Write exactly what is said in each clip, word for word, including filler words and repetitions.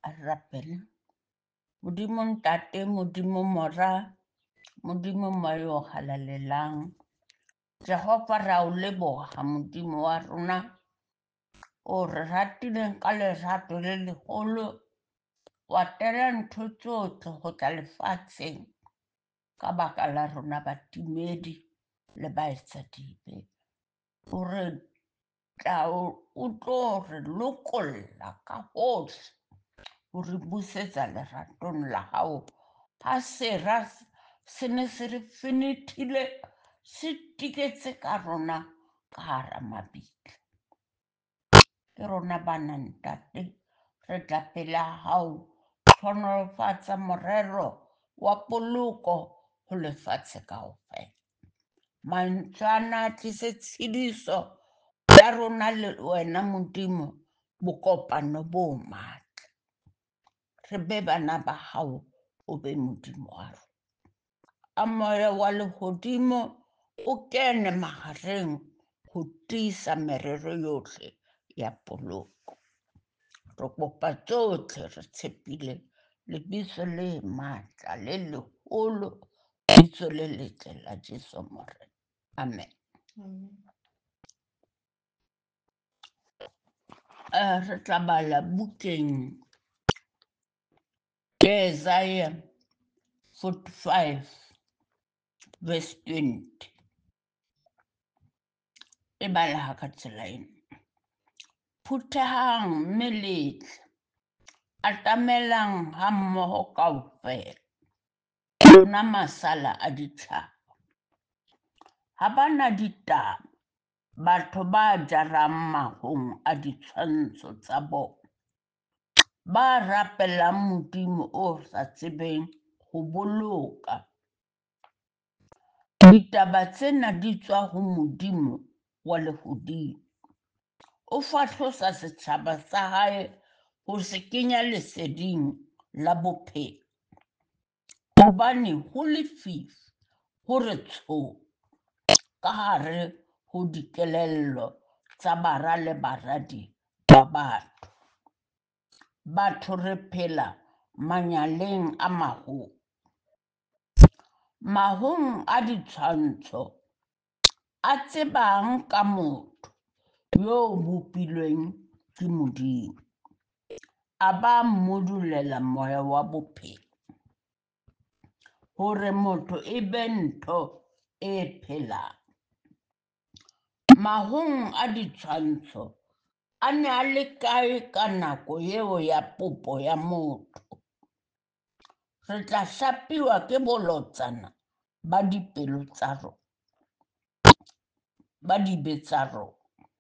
a rapela. Modimo ntate, modimo mora, modimo mayo halalelang. Jehova ra o leboha modimo wa rona. O re ratile ka lerato le leholo. Wa tela ntho tsohle ho tla lefatsheng ka baka la rona batimedi le baetsadibe. O re tla o tlo re lokolla ka hohle o re busetsa leratong la hao. Ha sera se ne se re finithile se tiketse ka rona ka hara mabitla. Ke rona bana ntate re tla pela hao hlonolofatsa morero wa poloko ho lefatshe kaofela. Mantjana tlise tshediso ya rona le wena modimo bokopano bo matla. Re be bana ba hao o be modimo wa rona. A moya wa lehodimo o kene mahareng ho tiisa merero yohle ya poloko. Re kopa tsohle re tshepile lebitso le matla le leholo, bitso le letle la Jesu Morena. Amen. Uh, re tla bala bukeng Isaiah forty-five verse twenty. E bala ha ka tsela ena. Phutehang meletle, atamelang ha mmoho kaofela, lona masala a ditjhaba. Ha bana ditaba, batho ba jarang mahong a ditshwantsho tsa bona. Ba rapelang modimo o sa tsebeng ho boloka. Ditaba tsena di tswa ho modimo wa lehodimo. O fahlosa setjhaba sa hae ho se kenya leseding la bophelo. Hobane ho lefifi ho re tsho ka hare ho dikelello tsa bara le baradi ba batho. Batho re phela manyaleng a mahong. Mahong a ditshwantsho a tsebang ka motho yo bopilweng ke modimo. A ba mmodulela moya wa bophelo. Hore motho e be ntho e phelang. Mahong a ditshwantsho a ne a le kae ka nako eo ya popo ya motho. Re tla hlapiwa ke bolotsana ba dipelo tsa rona. Ba dibe tsa rona.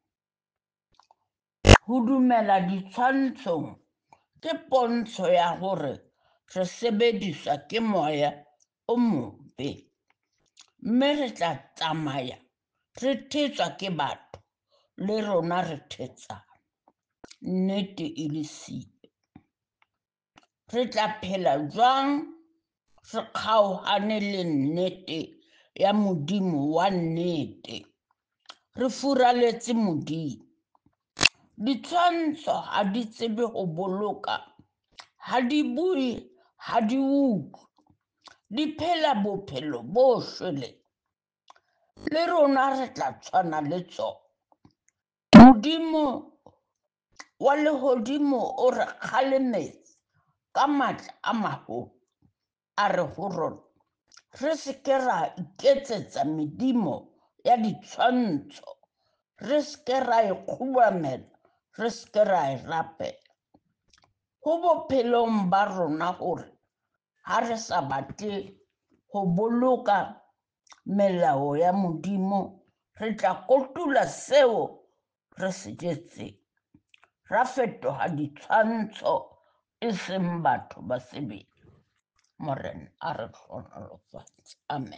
Ho dumela ditshwantshong ke pontsho ya hore re sebediswa ke moya o mobe. Mme re tla tsamaya re thetswa ke batho le rona re thetsana. Nnete e le siyo. Re tla phela jwang re kgaohane le nnete ya modimo wa nnete. Re furaletse modimo. Ditshwantsho ha di tsebe ho boloka, ha di bue, ha di utlwe. Di phela bophelo bo shweleng. Le rona re tla tshwana le tsona. Modimo wa lehodimo o re kgalemetse ka matla a maholo. A re ho rona re se ke ra iketsetsa medimo ya ditshwantsho. Re se ke ra ikgubamela, re se ke ra e rapela. Ho bophelong ba rona hore ha re sa batle ho boloka melao ya modimo, re tla kotula seo re se jetseng. Ra fetoha ditshwantsho e seng batho ba sebele. Morena a re hlonolofatse. Amen.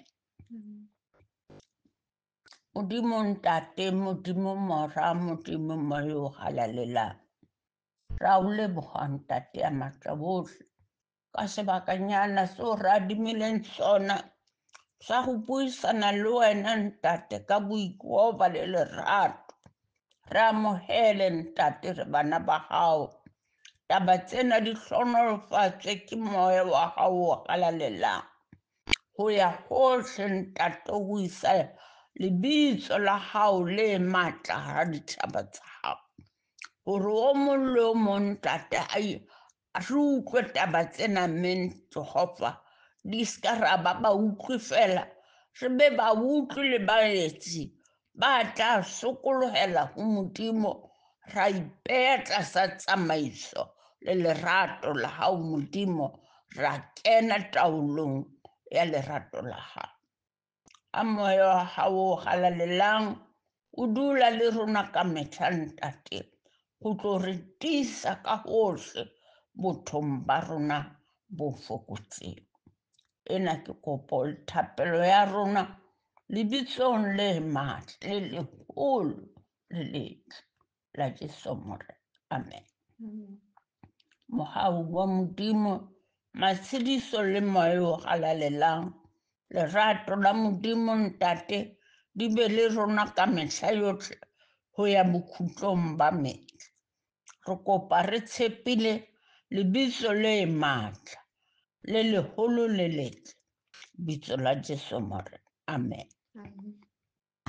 Modimo ntate, modimo mora, modimo mayo halalelang. Ra o leboha ntate a matla bohle ka sebakanyana seo re adimileng sona sa ho buisana le wena ntate ka boikoba le lerato. Re amohele ntate re bana ba hao. taba tsena di hlonolofatswe ke moya wa hao o halalelang ho ya hohle ntate ho isa lebitso la hao le matla hara ditjhaba tsa hao hore o mong le o mong ntate a re utlwe taba tsena men Jehova di ska ra ba ba utlwe fela re be ba utlwe le baetsi ba tla sokolohela ho Modimo ra ipeha tlasa tsamaiso le lerato la hao Modimo ra kena taolong ya lerato la hao a moya wa hao o halalelang o dula le rona ka mehla ntate ho tlo re tiisa ka hohle bothong ba rona bo fokotseng ena ke kopo le thapelo ya rona lebitsong le matla le leholo le letle la Jesu Morena. Amen. Mohau wa Modimo matshediso le moya o halalelang lerato la Modimo ntate di be le rona ka mehla yohle ho ya bokhutlong ba metsi re kopa re tshepile lebitso le matla le leholo le letle bitso la Jesu Morena. Amen. Amen.